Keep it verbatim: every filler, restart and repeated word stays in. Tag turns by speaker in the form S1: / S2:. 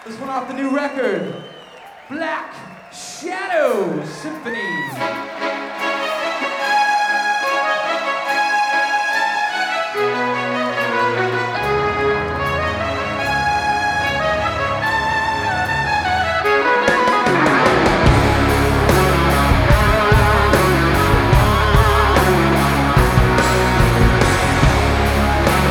S1: This one off the new record, Black Shadow Symphony.